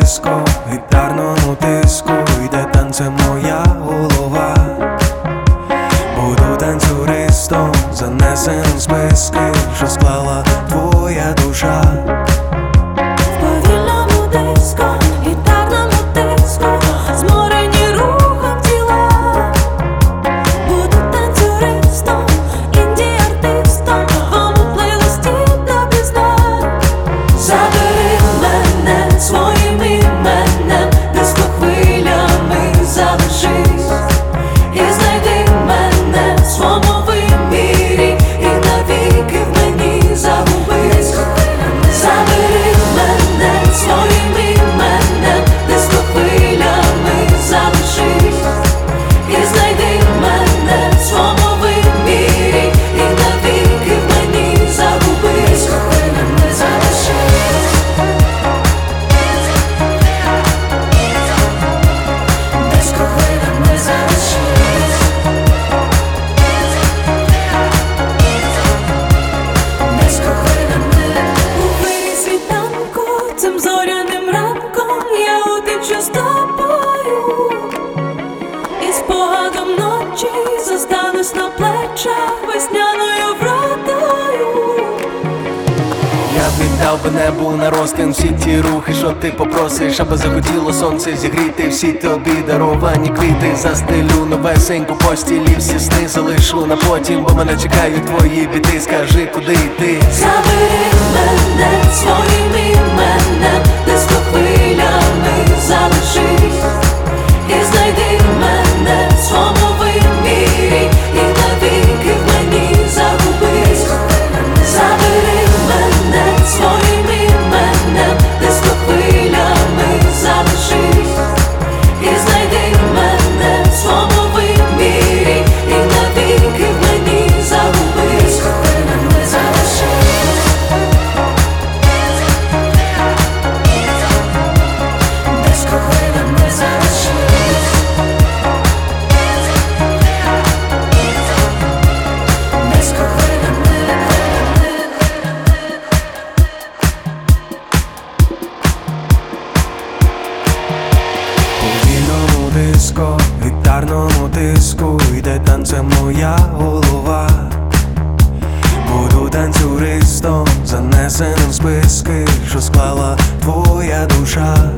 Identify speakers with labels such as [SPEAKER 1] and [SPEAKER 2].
[SPEAKER 1] диско, гітарному диску йде танцем моя голова. Буду танцюристом, занесеним в списки, що склала твоя душа.
[SPEAKER 2] В повільному диско, гітарному диску, зморені рухом тіла. Буду танцюристом, інді-артистом, в твоєму плейлисті допізна. Забери мене своїм іменем, диско-хвилями залишись. І знайди мене в своєму вимірі, і навіки в мені загубись. Забери мене своїм іменем, диско-хвилями залишись. І знайди мене в своєму вимірі, і навіки в мені загубись. Диско-хвилями залишись. Диско-хвилями залишись. У вирі світанку, цим зоряним ранком я утечу з тобою, і спогадом ночі зостанусь на плечах весняною вродою.
[SPEAKER 1] Я б віддав би небу на розтин всі ті рухи, що ти попросиш, аби захотіло сонце зігріти всі тобі даровані квіти. Застелю новесеньку постілі, всі сни залишу на потім, бо мене чекають твої біди. Скажи, куди йти?
[SPEAKER 2] Забери мене своїм іменем, диско-хвилями залишись. І знайди мене в своєму вимірі, і навіки в мені загубись. Забери мене своїм іменем, диско-хвилями залишись. І знайди мене в своєму вимірі, і навіки в мені загубись. Диско-хвилями залишись. Диско-хвилями залишись.
[SPEAKER 1] У вільному диско, гітарному диску йде танцем моя голова. Буду танцюристом, занесеним в списки, що склала твоя душа.